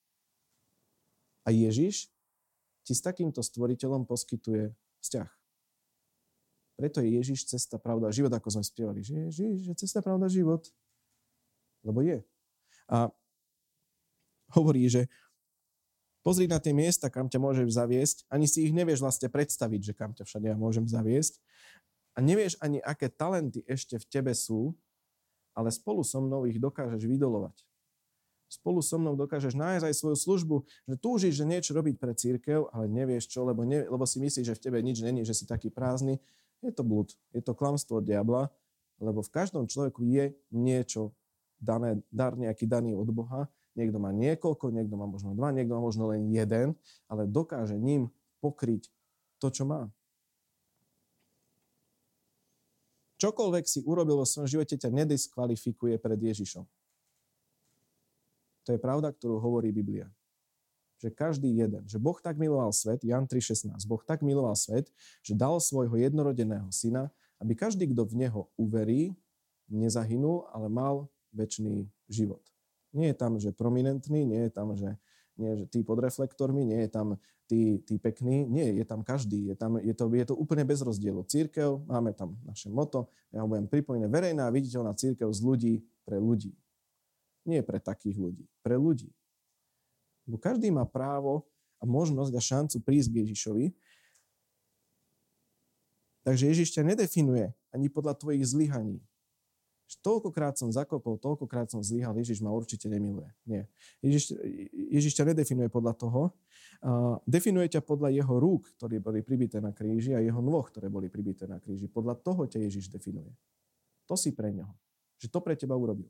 A Ježiš ti s takýmto stvoriteľom poskytuje vzťah. Preto je Ježiš cesta, pravda, život, ako sme spievali. Že Ježiš je cesta, pravda, život. Lebo je. A hovorí, že pozri na tie miesta, kam ťa môžeš zaviesť. Ani si ich nevieš vlastne predstaviť, že kam ťa všade ja môžem zaviesť. A nevieš ani, aké talenty ešte v tebe sú, ale spolu so mnou ich dokážeš vydolovať. Spolu so mnou dokážeš nájsť aj svoju službu, že túžiš, že niečo robiť pre cirkev, ale nevieš čo, lebo, ne, lebo si myslíš, že v tebe nič není, že si taký prázdny. Je to blud, je to klamstvo od diabla, lebo v každom človeku je niečo dané, dar nejaký daný od Boha. Niekto má niekoľko, niekto má možno dva, niekto má možno len jeden, ale dokáže ním pokryť to, čo má. Čokoľvek si urobil vo svojom živote, ťa nediskvalifikuje pred Ježišom. To je pravda, ktorú hovorí Biblia. Že každý jeden, že Boh tak miloval svet, Ján tri šestnásť, Boh tak miloval svet, že dal svojho jednorodeného syna, aby každý, kto v neho uverí, nezahynul, ale mal večný život. Nie je tam, že prominentný, nie je tam, že, nie, že tí pod reflektormi, nie je tam tí, tí pekní, nie, je tam každý. Je, tam, je, to, je to úplne bez rozdielu. Cirkev, máme tam naše moto, ja ho budem pripomínať, verejná a viditeľná cirkev z ľudí pre ľudí. Nie pre takých ľudí, pre ľudí. Bo každý má právo a možnosť a šancu prísť k Ježišovi. Takže Ježiš ťa nedefinuje ani podľa tvojich zlyhaní. Toľkokrát som zakopol, toľkokrát som zlyhal, Ježiš ma určite nemiluje. Nie. Ježiš, Ježiš ťa nedefinuje podľa toho. Uh, definuje ťa podľa jeho rúk, ktoré boli pribité na kríži, a jeho nôh, ktoré boli pribité na kríži. Podľa toho ťa Ježiš definuje. To si pre neho. Že to pre teba urobil.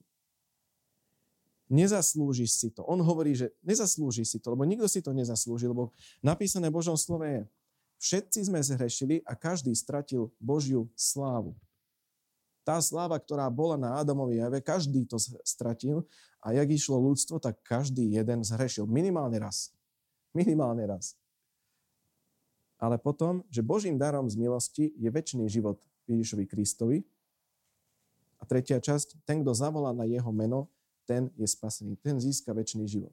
Nezaslúžiš si to. On hovorí, že nezaslúžiš si to, lebo nikto si to nezaslúži, lebo napísané v Božom slove je: všetci sme zhrešili a každý stratil Božiu slávu. Tá sláva, ktorá bola na Adamovi a Eve, každý to stratil, a jak išlo ľudstvo, tak každý jeden zhrešil. Minimálne raz. Minimálne raz. Ale potom, že Božím darom z milosti je večný život Ježišovi Kristovi. A tretia časť, ten, kto zavolá na jeho meno, ten je spasený. Ten získa večný život.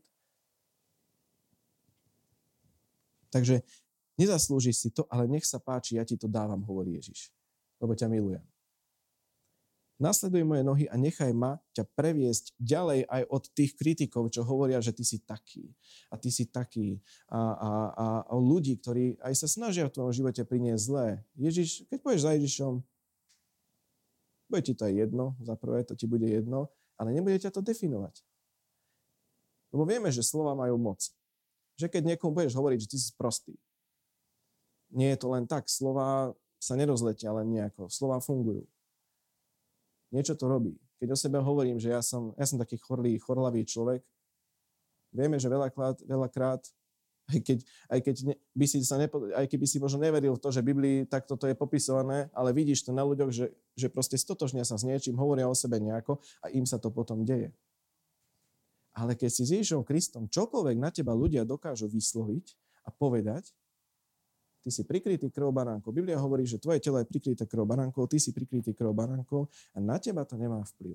Takže nezaslúžiš si to, ale nech sa páči, ja ti to dávam, hovorí Ježiš. Lebo ťa milujem. Nasleduj moje nohy a nechaj ma ťa previesť ďalej aj od tých kritikov, čo hovoria, že ty si taký a ty si taký. A, a, a, a ľudí, ktorí aj sa snažia v tvojom živote priniesť zlé. Ježiš, keď pôjdeš za Ježišom, bude ti to aj jedno, za prvé to ti bude jedno, ale nebude ťa to definovať. Lebo vieme, že slova majú moc. Že keď niekomu budeš hovoriť, že ty si prostý. Nie je to len tak. Slova sa nerozletia len nejako. Slova fungujú. Niečo to robí. Keď o sebe hovorím, že ja som, ja som taký chorlý, chorlavý človek, vieme, že veľakrát, veľakrát aj keď, aj keď ne, by si sa nepo, aj keby si možno neveril v to, že v Biblii takto to je popisované, ale vidíš to na ľuďoch, že, že proste stotožnia sa s niečím, hovoria o sebe nejako a im sa to potom deje. Ale keď si s Ježišom Kristom čokoľvek na teba ľudia dokážu vysloviť a povedať, ty si prikrytý krvou baránkov. Biblia hovorí, že tvoje telo je prikryté krvou baránkov, ty si prikrytý krvou baránkov a na teba to nemá vplyv.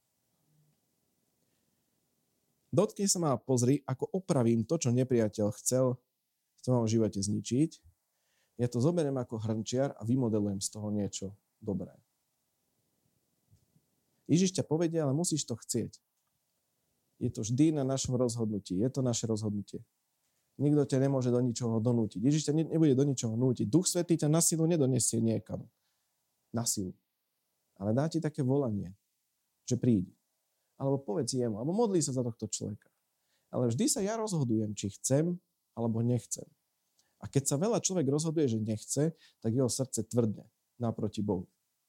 Dotkni sa ma a pozri, ako opravím to, čo nepriateľ chcel v tvojom živote zničiť. Ja to zoberiem ako hrnčiar a vymodelujem z toho niečo dobré. Ježiš ťa povedie, ale musíš to chcieť. Je to vždy na našom rozhodnutí. Je to naše rozhodnutie. Nikto ťa nemôže do ničoho donútiť. Ježiš ťa nebude do ničoho nútiť. Duch Svätý ťa na silu nedonesie niekam. Na silu. Ale dá ti také volanie, že príď. Alebo povedz jemu, alebo modlí sa za tohto človeka. Ale vždy sa ja rozhodujem, či chcem, alebo nechcem. A keď sa veľa človek rozhoduje, že nechce, tak jeho srdce tvrdne naproti Bohu.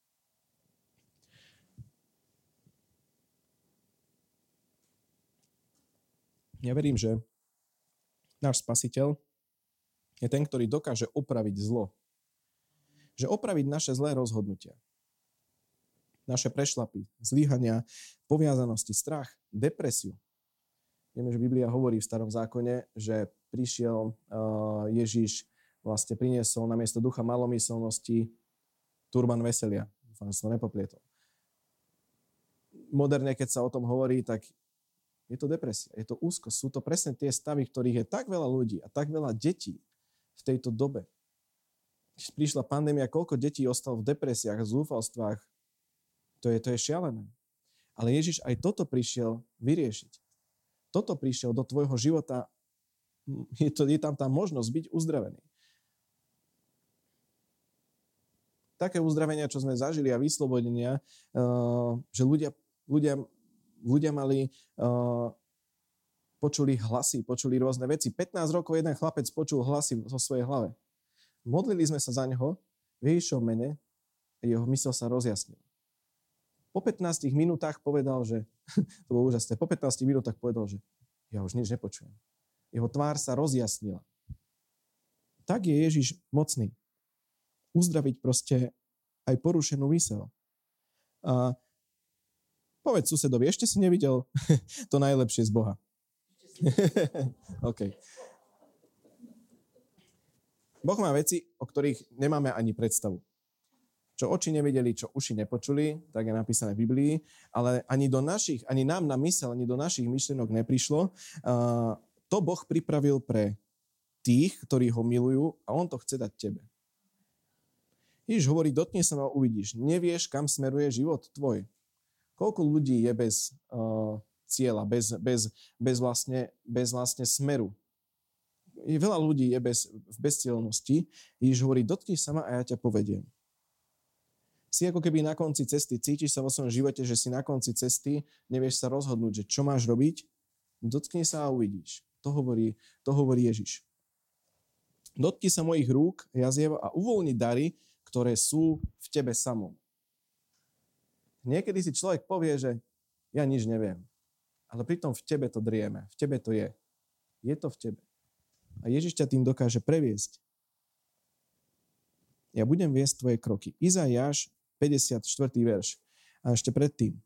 Ja verím, že náš Spasiteľ je ten, ktorý dokáže opraviť zlo. Že opraviť naše zlé rozhodnutia. Naše prešlapy, zlyhania, poviazanosti, strach, depresiu. Vieme, že Biblia hovorí v Starom zákone, že prišiel uh, Ježiš, vlastne priniesol namiesto ducha malomyselnosti turban veselia. Dúfam, že som to nepoplietol. Moderne, keď sa o tom hovorí, tak je to depresia, je to úzkosť. Sú to presne tie stavy, ktorých je tak veľa ľudí a tak veľa detí v tejto dobe. Keď prišla pandémia, koľko detí ostalo v depresiách, v zúfalstvách, to je, to je šialené. Ale Ježiš aj toto prišiel vyriešiť. Toto prišiel do tvojho života, je, to, je tam tá možnosť byť uzdravený. Také uzdravenia, čo sme zažili a vyslobodenia, uh, že ľudia, ľudia, ľudia mali, uh, počuli hlasy, počuli rôzne veci. pätnásť rokov jeden chlapec počul hlasy vo svojej hlave. Modlili sme sa za neho v Ježišovom mene a jeho mysel sa rozjasnila. Po pätnástich minútach povedal, že, to bolo úžasné, po pätnástich minútach povedal, že ja už nič nepočujem. Jeho tvár sa rozjasnila. Tak je Ježiš mocný. uzdraviť proste aj porušenú myseľ. A povedz susedovi, ešte si nevidel to najlepšie z Boha. OK. Boh má veci, o ktorých nemáme ani predstavu. Čo oči nevideli, čo uši nepočuli, tak je napísané v Biblii, ale ani do našich, ani nám na myseľ, ani do našich myšlienok neprišlo. Uh, to Boh pripravil pre tých, ktorí ho milujú a on to chce dať tebe. Ježiš hovorí, dotkni sa ma a uvidíš. Nevieš, kam smeruje život tvoj. Koľko ľudí je bez uh, cieľa, bez, bez, bez, vlastne, bez vlastne smeru. Je veľa ľudí je bez, v bezcielnosti. Ježiš hovorí, dotkni sa ma a ja ťa povediem. Si ako keby na konci cesty, cítiš sa vo svojom živote, že si na konci cesty, nevieš sa rozhodnúť, že čo máš robiť, dotkni sa a uvidíš. To hovorí, to hovorí Ježiš. Dotkni sa mojich rúk, jaziev a uvoľni dary, ktoré sú v tebe samom. Niekedy si človek povie, že ja nič neviem, ale pritom v tebe to drieme, v tebe to je. Je to v tebe. A Ježiš ťa tým dokáže previesť. Ja budem viesť tvoje kroky. Izaiáš päťdesiaty štvrtý verš. A ešte predtým.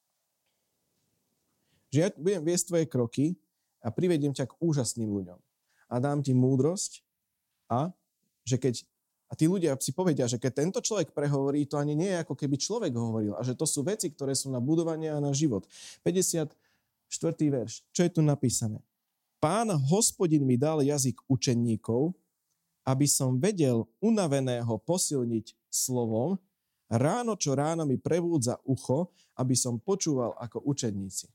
Že ja budem viesť tvoje kroky a privediem ťa k úžasným ľuďom. A dám ti múdrosť a že keď a tí ľudia si povedia, že keď tento človek prehovorí, to ani nie je ako keby človek hovoril a že to sú veci, ktoré sú na budovanie a na život. päťdesiaty štvrtý verš. Čo je tu napísané? Pán Hospodin mi dal jazyk učeníkov, aby som vedel unaveného posilniť slovom, ráno čo ráno mi prebúdza ucho, aby som počúval ako učeníci.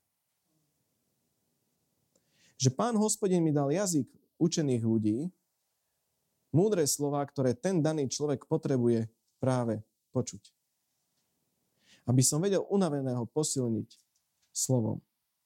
Že Pán Hospodin mi dal jazyk učených ľudí, múdre slová, ktoré ten daný človek potrebuje práve počuť. Aby som vedel unaveného posilniť slovom.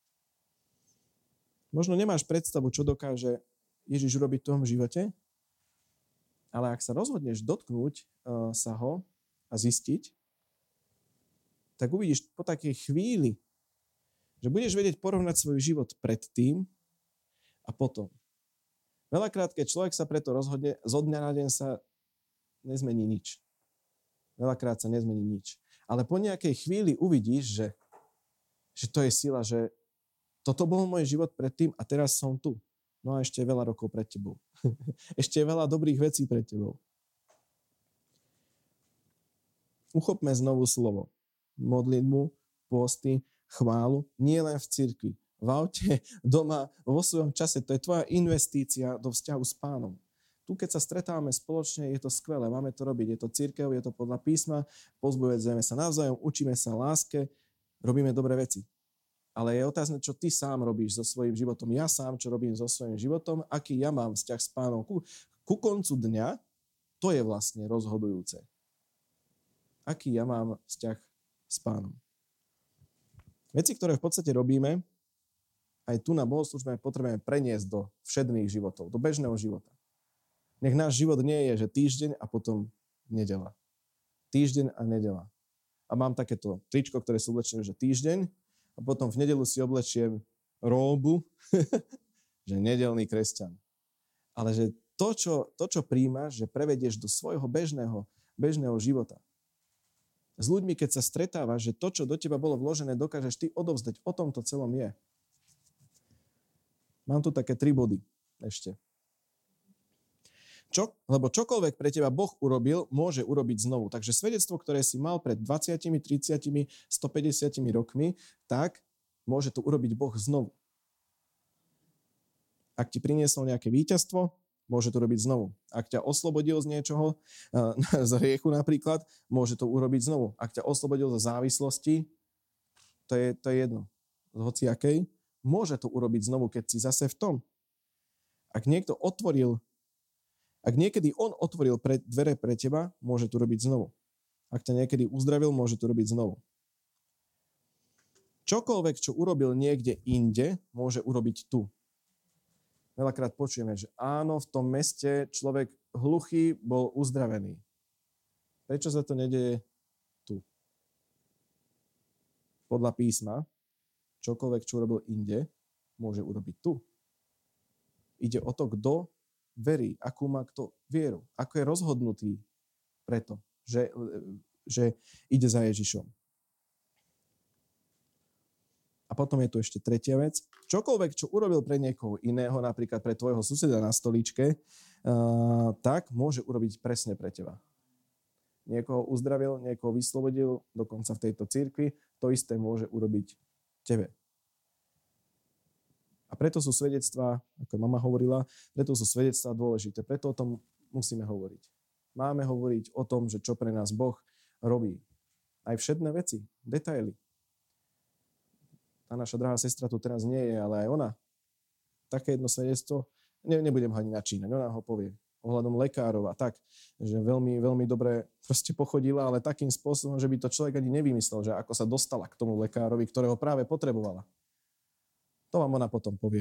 Možno nemáš predstavu, čo dokáže Ježiš robiť v tom živote, ale ak sa rozhodneš dotknúť uh, sa ho a zistiť, tak uvidíš po takej chvíli, že budeš vedieť porovnať svoj život predtým a potom. Veľakrát, keď človek sa preto rozhodne, zo dňa na deň sa nezmení nič. Veľakrát sa nezmení nič. Ale po nejakej chvíli uvidíš, že, že to je sila, že toto bol môj život predtým a teraz som tu. No a ešte je veľa rokov pred tebou. Ešte je veľa dobrých vecí pred tebou. Uchopme znovu slovo. Modlitbu, posty, chválu, nie len v cirkvi. V aute, doma, vo svojom čase. To je tvoja investícia do vzťahu s Pánom. Tu, keď sa stretávame spoločne, je to skvelé. Máme to robiť. Je to cirkev, je to podľa písma. Pozbudzujeme sa navzájom, učíme sa láske, robíme dobré veci. Ale je otázne, čo ty sám robíš so svojím životom. Ja sám, čo robím so svojím životom, aký ja mám vzťah s Pánom. Ku, ku koncu dňa, to je vlastne rozhodujúce. Aký ja mám vzťah s Pánom. Veci, ktoré v podstate robíme, aj tu na bohoslužbe potrebujeme preniesť do všedných životov, do bežného života. Nech náš život nie je, že týždeň a potom nedeľa. Týždeň a nedeľa. A mám takéto tričko, ktoré sú oblečené, že týždeň a potom v nedeľu si oblečiem róbu, že nedeľný kresťan. Ale že to, čo, to, čo príjmaš, že prevedieš do svojho bežného, bežného života. S ľuďmi, keď sa stretávaš, že to, čo do teba bolo vložené, dokážeš ty odovzdať. O tom to celom je. Mám tu také tri body ešte. Čo? Lebo čokoľvek pre teba Boh urobil, môže urobiť znovu. Takže svedectvo, ktoré si mal pred dvadsiatimi, tridsiatimi, stopäťdesiatimi rokmi, tak môže to urobiť Boh znovu. Ak ti priniesol nejaké víťazstvo, môže to robiť znovu. Ak ťa oslobodil z niečoho, z hriechu napríklad, môže to urobiť znovu. Ak ťa oslobodil zo závislosti, to je, to je jedno. Z hociakej, môže to urobiť znovu, keď si zase v tom. Ak niekto otvoril, ak niekedy on otvoril pre, dvere pre teba, môže to robiť znovu. Ak ťa niekedy uzdravil, môže to robiť znovu. Čokoľvek, čo urobil niekde inde, môže urobiť tu. Veľakrát počujeme, že áno, v tom meste človek hluchý bol uzdravený. Prečo sa to nedeje tu? Podľa písma, čokoľvek, čo urobil inde, môže urobiť tu. Ide o to, kto verí, akú má kto vieru, ako je rozhodnutý preto, že, že ide za Ježišom. A potom je tu ešte tretia vec. Čokoľvek, čo urobil pre niekoho iného, napríklad pre tvojho suseda na stolíčke, uh, tak môže urobiť presne pre teba. Niekoho uzdravil, niekoho vyslobodil, dokonca v tejto cirkvi, to isté môže urobiť tebe. A preto sú svedectvá, ako mama hovorila, preto sú svedectvá dôležité, preto o tom musíme hovoriť. Máme hovoriť o tom, že čo pre nás Boh robí. Aj všedné veci, detaily. Tá naša drahá sestra tu teraz nie je, ale aj ona. Také jedno svedectvo, ne, nebudem ho ani načínať, ona ho povie ohľadom lekárov a tak, že veľmi, veľmi dobre proste pochodila, ale takým spôsobom, že by to človek ani nevymyslel, že ako sa dostala k tomu lekárovi, ktorého práve potrebovala. To vám ona potom povie.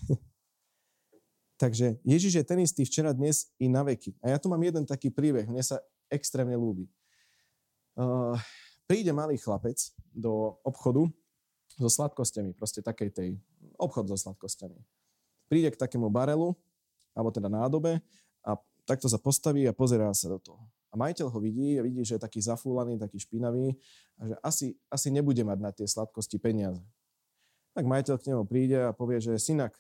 Takže Ježiš je ten istý včera, dnes i na veky. A ja tu mám jeden taký príbeh, mne sa extrémne ľúbi. Uh, príde malý chlapec do obchodu so sladkosťami, proste takej tej, obchod so sladkosťami. Príde k takému barelu, alebo teda nádobe a takto sa postaví a pozerá sa do toho. A majiteľ ho vidí a vidí, že je taký zafúlaný, taký špinavý a že asi, asi nebude mať na tie sladkosti peniaze. Tak majiteľ k nemu príde a povie, že synak,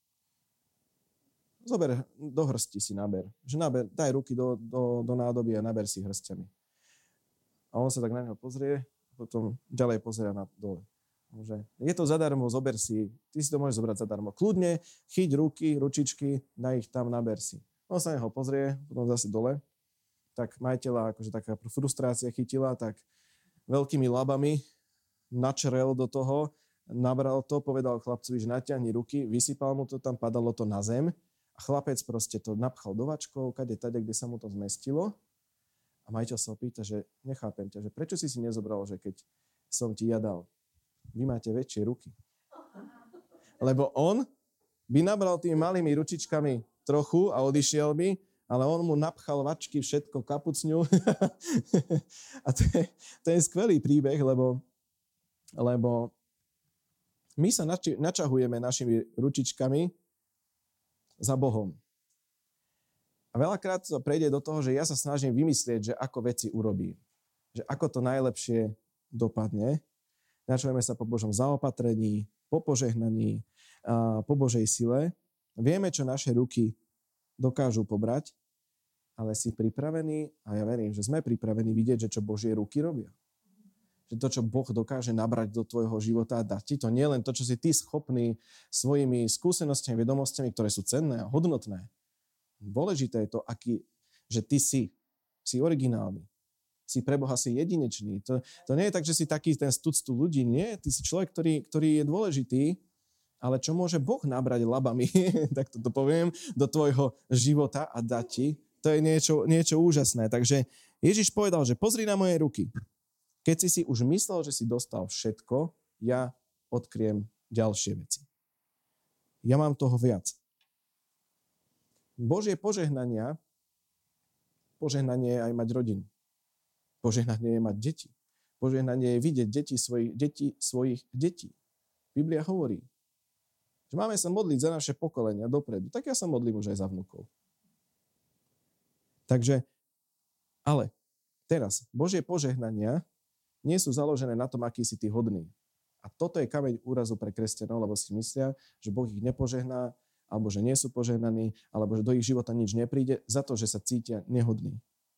zober, do hrsti si naber. Že naber, daj ruky do, do, do nádoby a naber si hrstiami. A on sa tak na neho pozrie a potom ďalej pozerá na dole. Že je to zadarmo, zober si, ty si to môžeš zobrať zadarmo. Kľudne, chyť ruky, ručičky, daj ich tam, naber si. On sa na neho pozrie, potom zase dole. Tak majiteľa, akože taká frustrácia chytila, tak veľkými labami načrel do toho, nabral to, povedal chlapcovi, že natiahni ruky, vysypal mu to tam, padalo to na zem a chlapec proste to napchal do vačkov, kade tade, kde sa mu to zmestilo. A majiteľ sa opýta, že nechápem ťa, že prečo si si nezobral, že keď som ti ja dal, vy máte väčšie ruky. Lebo on by nabral tými malými ručičkami trochu a odišiel by, ale on mu napchal vačky, všetko, kapucňu. A to je, to je skvelý príbeh, lebo, lebo my sa nači, načahujeme našimi ručičkami za Bohom. A veľakrát to prejde do toho, že ja sa snažím vymyslieť, že ako veci urobím. Že ako to najlepšie dopadne. Načujeme sa po Božom zaopatrení, po požehnaní, po Božej sile. Vieme, čo naše ruky dokážu pobrať, ale si pripravený, a ja verím, že sme pripravení vidieť, že čo Božie ruky robia. Že to, čo Boh dokáže nabrať do tvojho života a dať ti to, nie len to, čo si ty schopný svojimi skúsenostiami, vedomostiami, ktoré sú cenné a hodnotné. Dôležité je to, aký, že ty si, si originálny. Si pre Boha si jedinečný. To, to nie je tak, že si taký ten stuctu ľudí. Nie, ty si človek, ktorý, ktorý je dôležitý, ale čo môže Boh nabrať labami, tak to poviem, do tvojho života a dať ti, to je niečo, niečo úžasné. Takže Ježiš povedal, že pozri na moje ruky. Keď si si už myslel, že si dostal všetko, ja odkriem ďalšie veci. Ja mám toho viac. Božie požehnania, požehnanie je aj mať rodinu. Požehnanie je mať deti. Požehnanie je vidieť deti svojich, deti svojich detí. Biblia hovorí, že máme sa modliť za naše pokolenia dopredu. Tak ja sa modlím už aj za vnukov. Takže, ale teraz, Božie požehnania nie sú založené na tom, aký si ty hodný. A toto je kameň úrazu pre kresťanov, lebo si myslia, že Boh ich nepožehná, alebo že nie sú požehnaní, alebo že do ich života nič nepríde, za to, že sa cítia nehodní.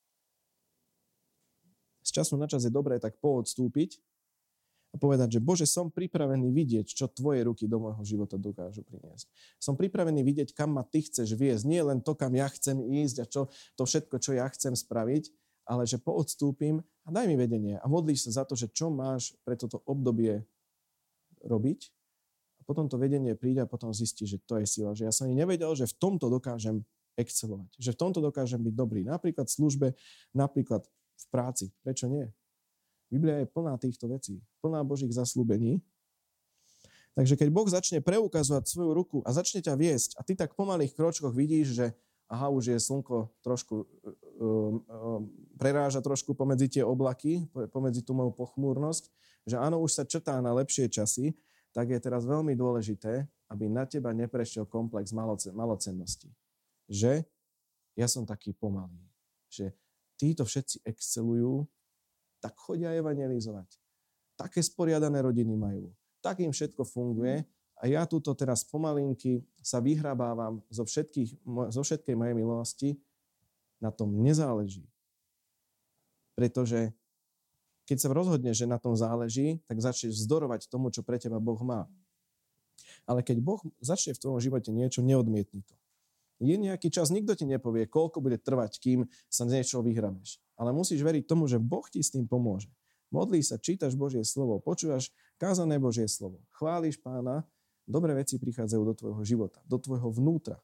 Z času na čas je dobré tak poodstúpiť a povedať, že Bože, som pripravený vidieť, čo tvoje ruky do môjho života dokážu priniesť. Som pripravený vidieť, kam ma ty chceš viesť. Nie len to, kam ja chcem ísť a čo, to všetko, čo ja chcem spraviť, ale že poodstúpim a daj mi vedenie a modlíš sa za to, že čo máš pre toto obdobie robiť. A potom to vedenie príde a potom zistí, že to je sila. Že ja som ani nevedel, že v tomto dokážem excelovať. Že v tomto dokážem byť dobrý. Napríklad v službe, napríklad v práci. Prečo nie? Biblia je plná týchto vecí. Plná Božích zasľúbení. Takže keď Boh začne preukazovať svoju ruku a začne ťa viesť a ty tak po malých kročkoch vidíš, že aha, už je slnko trošku, um, um, preráža trošku pomedzi tie oblaky, pomedzi tú moju pochmúrnosť, že áno, už sa črtá na lepšie časy, tak je teraz veľmi dôležité, aby na teba neprešiel komplex malocen- malocennosti. Že ja som taký pomalý. Že títo všetci excelujú, tak chodia evangelizovať. Také sporiadané rodiny majú. Tak im všetko funguje a ja túto teraz pomalinky sa vyhrabávam zo, všetkých, zo všetkej mojej milosti. Na tom nezáleží. Pretože keď sa rozhodneš, že na tom záleží, tak začneš vzdorovať tomu, čo pre teba Boh má. Ale keď Boh začne v tvojom živote niečo, neodmietni to. Je nejaký čas, nikto ti nepovie, koľko bude trvať, kým sa z niečoho vyhrabeš. Ale musíš veriť tomu, že Boh ti s tým pomôže. Modlíš sa, čítaš Božie slovo, počúvaš kázané Božie slovo, chválíš Pána, dobré veci prichádzajú do tvojho života, do tvojho vnútra.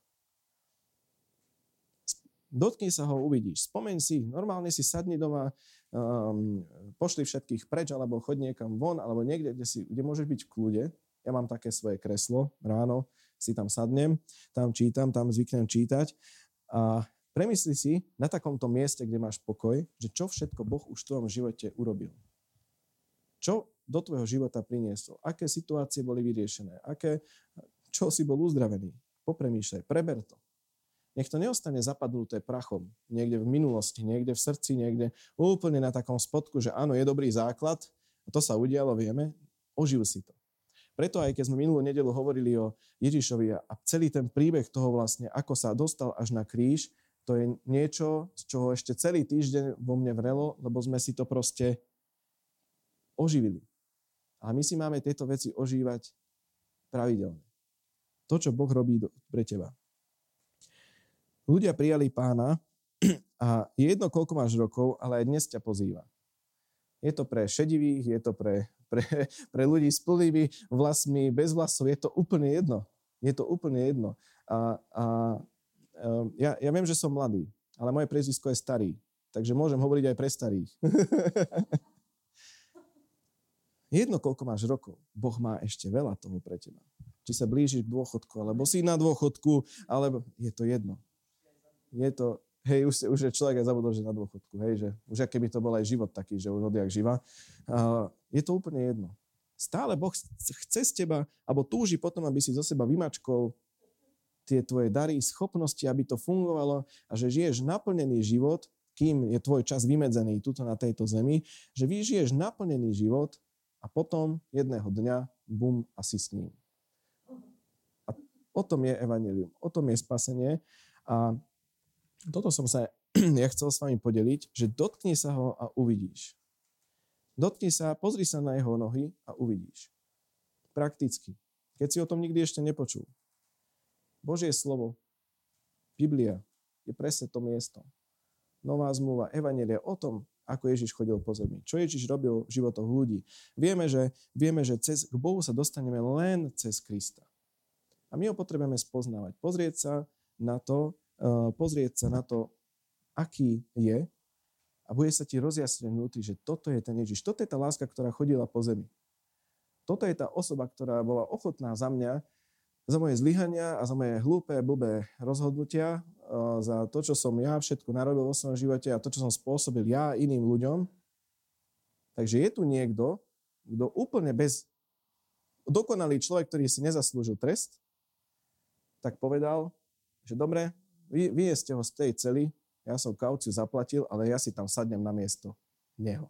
Dotkni sa ho, uvidíš. Spomeň si, normálne si sadni doma, um, pošli všetkých preč, alebo choď niekam von, alebo niekde, kde, si, kde môžeš byť v kľude. Ja mám také svoje kreslo, ráno si tam sadnem, tam čítam, tam zvyknem čítať. A premysli si na takomto mieste, kde máš pokoj, že čo všetko Boh už v tvojom živote urobil. Čo do tvojho života priniesol. Aké situácie boli vyriešené. Aké, čo si bol uzdravený. Popremýšľaj, preber to. Nech to neostane zapadnuté prachom. Niekde v minulosti, niekde v srdci, niekde úplne na takom spodku, že áno, je dobrý základ. A to sa udialo, vieme. Ožil si to. Preto aj keď sme minulú nedeľu hovorili o Ježišovi a celý ten príbeh toho vlastne, ako sa dostal až na kríž, to je niečo, z čoho ešte celý týždeň vo mne vrelo, lebo sme si to proste oživili. A my si máme tieto veci ožívať pravidelne. To, čo Boh robí pre teba. Ľudia prijali Pána a je jedno, koľko máš rokov, ale aj dnes ťa pozýva. Je to pre šedivých, je to pre, pre, pre ľudí s plnými vlasmi, bez vlasov, je to úplne jedno. Je to úplne jedno. A, a ja, ja viem, že som mladý, ale moje priezvisko je starý, takže môžem hovoriť aj pre starých. Jedno, koľko máš rokov, Boh má ešte veľa toho pre teba. Či sa blížiš k dôchodku, alebo si na dôchodku, alebo je to jedno. Je to, hej, už, už je človek aj zabudol, že na dôchodku, hej, že už aké by to bol aj život taký, že už odjak živa. Uh, je to úplne jedno. Stále Boh chce z teba, alebo túži potom, aby si zo seba vymačkol tie tvoje dary, schopnosti, aby to fungovalo a že žiješ naplnený život, kým je tvoj čas vymedzený tuto na tejto zemi, že vyžiješ naplnený život a potom jedného dňa, bum, a si s ním. A o tom je evanjelium, o tom je spasenie a toto som sa ja chcel s vami podeliť, že dotkni sa ho a uvidíš. Dotkni sa, pozri sa na jeho nohy a uvidíš. Prakticky. Keď si o tom nikdy ešte nepočul. Božie slovo, Biblia, je presne to miesto. Nová zmluva, evanjelia o tom, ako Ježiš chodil po zemi. Čo Ježiš robil v životoch ľudí. Vieme, že, vieme, že cez, k Bohu sa dostaneme len cez Krista. A my ho potrebujeme spoznávať. Pozrieť sa na to, Uh, pozrieť sa na to, aký je a bude sa ti rozjasniť vnútri, že toto je ten Ježiš. Toto je tá láska, ktorá chodila po zemi. Toto je tá osoba, ktorá bola ochotná za mňa, za moje zlyhania a za moje hlúpe, blbé rozhodnutia, uh, za to, čo som ja všetko narobil vo svojom živote a to, čo som spôsobil ja iným ľuďom. Takže je tu niekto, kto úplne bez dokonalý človek, ktorý si nezaslúžil trest, tak povedal, že dobre, Vy, vyjeste ho z tej cely, ja som kauciu zaplatil, ale ja si tam sadnem na miesto neho.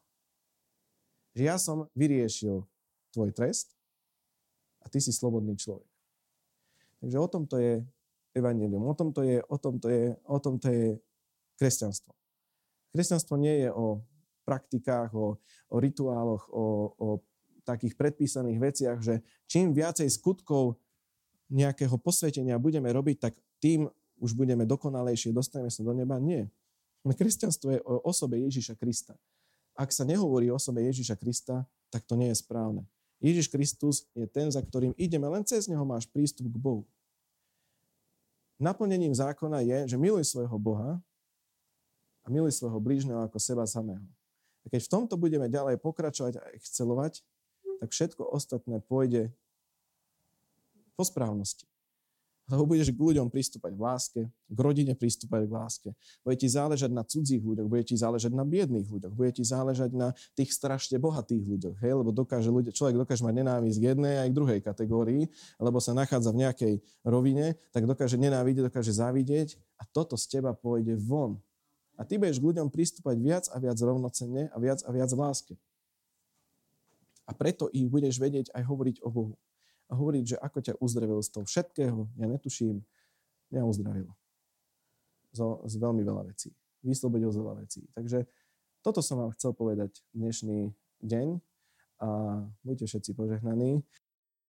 Že ja som vyriešil tvoj trest a ty si slobodný človek. Takže o tomto je evanjelium, o tomto je, o tomto je, o tomto je kresťanstvo. Kresťanstvo nie je o praktikách, o, o rituáloch, o, o takých predpísaných veciach, že čím viacej skutkov nejakého posvetenia budeme robiť, tak tým už budeme dokonalejšie, dostaneme sa do neba. Nie. Kresťanstvo je o osobe Ježiša Krista. Ak sa nehovorí o osobe Ježiša Krista, tak to nie je správne. Ježiš Kristus je ten, za ktorým ideme, len cez neho máš prístup k Bohu. Naplnením zákona je, že miluj svojho Boha a miluj svojho blížneho ako seba samého. A keď v tomto budeme ďalej pokračovať a excelovať, tak všetko ostatné pôjde po správnosti. Lebo budeš k ľuďom pristúpať v láske, k rodine pristúpať v láske. Bude ti záležať na cudzích ľuďoch, bude ti záležať na biedných ľuďoch, bude ti záležať na tých strašne bohatých ľuďoch, hej? Lebo dokáže ľudia, človek dokáže mať nenávisť k jednej aj k druhej kategórii, lebo sa nachádza v nejakej rovine, tak dokáže nenávidieť, dokáže závidieť a toto z teba pôjde von. A A ty budeš k ľuďom pristúpať viac a viac rovnocenne a viac a viac v láske. A preto ich budeš vedieť aj hovoriť o Bohu. A hovoriť, že ako ťa uzdravil z toho všetkého, ja netuším, mňa uzdravil. Z, z veľmi veľa vecí. Vyslobodil z veľa vecí. Takže toto som vám chcel povedať dnešný deň a buďte všetci požehnaní.